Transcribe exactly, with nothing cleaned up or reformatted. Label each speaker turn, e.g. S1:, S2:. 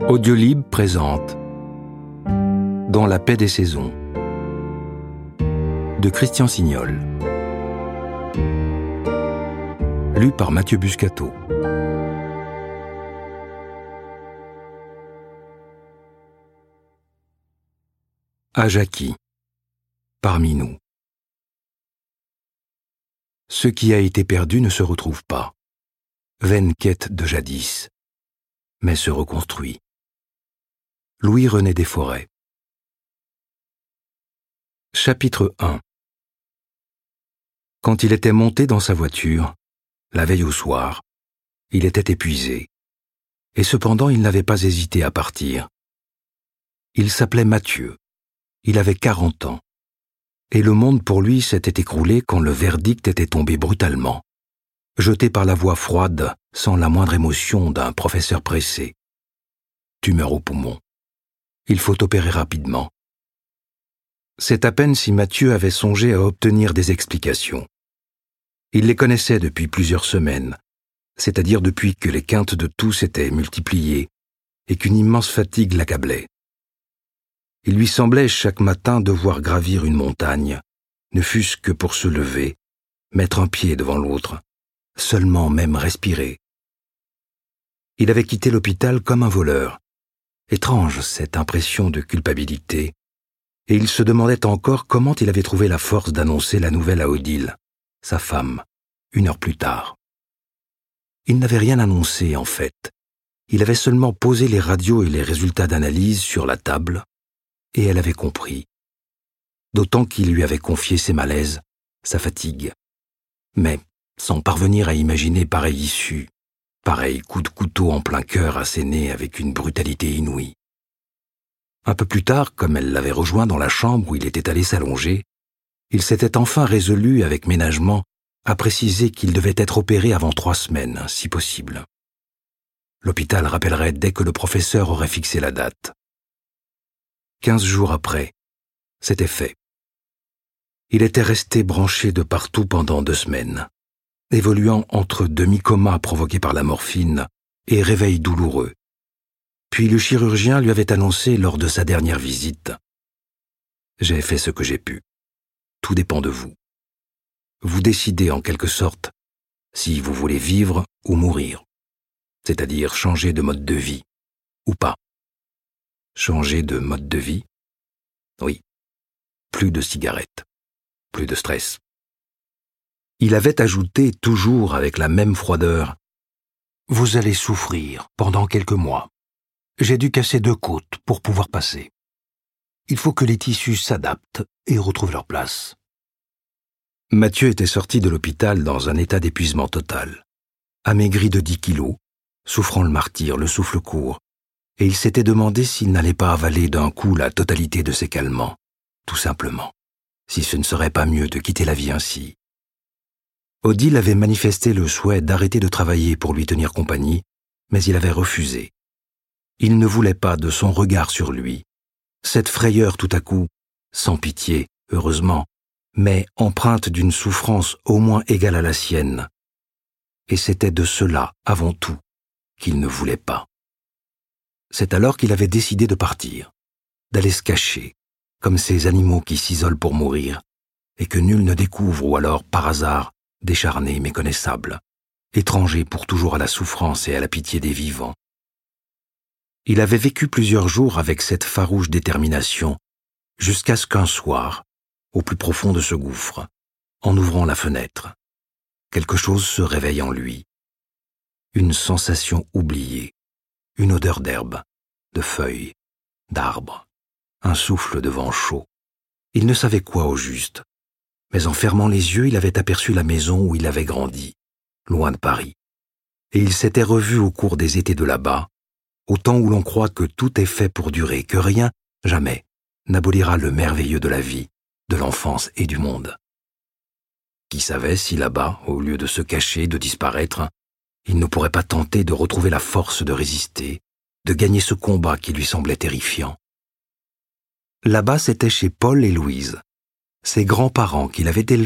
S1: Audiolib présente Dans la paix des saisons de Christian Signol. Lu par Mathieu Buscato. Ajaki, parmi nous. Ce qui a été perdu ne se retrouve pas. Vaine quête de jadis, mais se reconstruit. Louis-René Desforêts. Chapitre un. Quand il était monté dans sa voiture, la veille au soir, il était épuisé, et cependant il n'avait pas hésité à partir. Il s'appelait Mathieu, il avait quarante ans, et le monde pour lui s'était écroulé quand le verdict était tombé brutalement, jeté par la voix froide, sans la moindre émotion d'un professeur pressé. Tumeur au poumon. Il faut opérer rapidement. C'est à peine si Mathieu avait songé à obtenir des explications. Il les connaissait depuis plusieurs semaines, c'est-à-dire depuis que les quintes de toux s'étaient multipliées et qu'une immense fatigue l'accablait. Il lui semblait chaque matin devoir gravir une montagne, ne fût-ce que pour se lever, mettre un pied devant l'autre, seulement même respirer. Il avait quitté l'hôpital comme un voleur. Étrange cette impression de culpabilité, et il se demandait encore comment il avait trouvé la force d'annoncer la nouvelle à Odile, sa femme, une heure plus tard. Il n'avait rien annoncé en fait, il avait seulement posé les radios et les résultats d'analyse sur la table, et elle avait compris. D'autant qu'il lui avait confié ses malaises, sa fatigue, mais sans parvenir à imaginer pareille issue, pareil coup de couteau en plein cœur asséné avec une brutalité inouïe. Un peu plus tard, comme elle l'avait rejoint dans la chambre où il était allé s'allonger, il s'était enfin résolu avec ménagement à préciser qu'il devait être opéré avant trois semaines, si possible. L'hôpital rappellerait dès que le professeur aurait fixé la date. Quinze jours après, c'était fait. Il était resté branché de partout pendant deux semaines, évoluant entre demi-coma provoqué par la morphine et réveil douloureux. Puis le chirurgien lui avait annoncé lors de sa dernière visite « J'ai fait ce que j'ai pu. Tout dépend de vous. Vous décidez en quelque sorte si vous voulez vivre ou mourir, c'est-à-dire changer de mode de vie ou pas. Changer de mode de vie? Oui. Plus de cigarettes, plus de stress. » Il avait ajouté, toujours avec la même froideur, « Vous allez souffrir pendant quelques mois. J'ai dû casser deux côtes pour pouvoir passer. Il faut que les tissus s'adaptent et retrouvent leur place. » Mathieu était sorti de l'hôpital dans un état d'épuisement total, amaigri de dix kilos, souffrant le martyre, le souffle court, et il s'était demandé s'il n'allait pas avaler d'un coup la totalité de ses calmants, tout simplement, si ce ne serait pas mieux de quitter la vie ainsi. Odile avait manifesté le souhait d'arrêter de travailler pour lui tenir compagnie, mais il avait refusé. Il ne voulait pas de son regard sur lui. Cette frayeur tout à coup, sans pitié, heureusement, mais empreinte d'une souffrance au moins égale à la sienne. Et c'était de cela, avant tout, qu'il ne voulait pas. C'est alors qu'il avait décidé de partir, d'aller se cacher, comme ces animaux qui s'isolent pour mourir, et que nul ne découvre ou alors, par hasard, décharné, méconnaissable, étranger pour toujours à la souffrance et à la pitié des vivants. Il avait vécu plusieurs jours avec cette farouche détermination, jusqu'à ce qu'un soir, au plus profond de ce gouffre, en ouvrant la fenêtre, quelque chose se réveille en lui. Une sensation oubliée, une odeur d'herbe, de feuilles, d'arbres, un souffle de vent chaud. Il ne savait quoi au juste. Mais en fermant les yeux, il avait aperçu la maison où il avait grandi, loin de Paris. Et il s'était revu au cours des étés de là-bas, au temps où l'on croit que tout est fait pour durer, que rien, jamais, n'abolira le merveilleux de la vie, de l'enfance et du monde. Qui savait si là-bas, au lieu de se cacher, de disparaître, il ne pourrait pas tenter de retrouver la force de résister, de gagner ce combat qui lui semblait terrifiant. Là-bas, c'était chez Paul et Louise, ses grands-parents qu'il avait élevés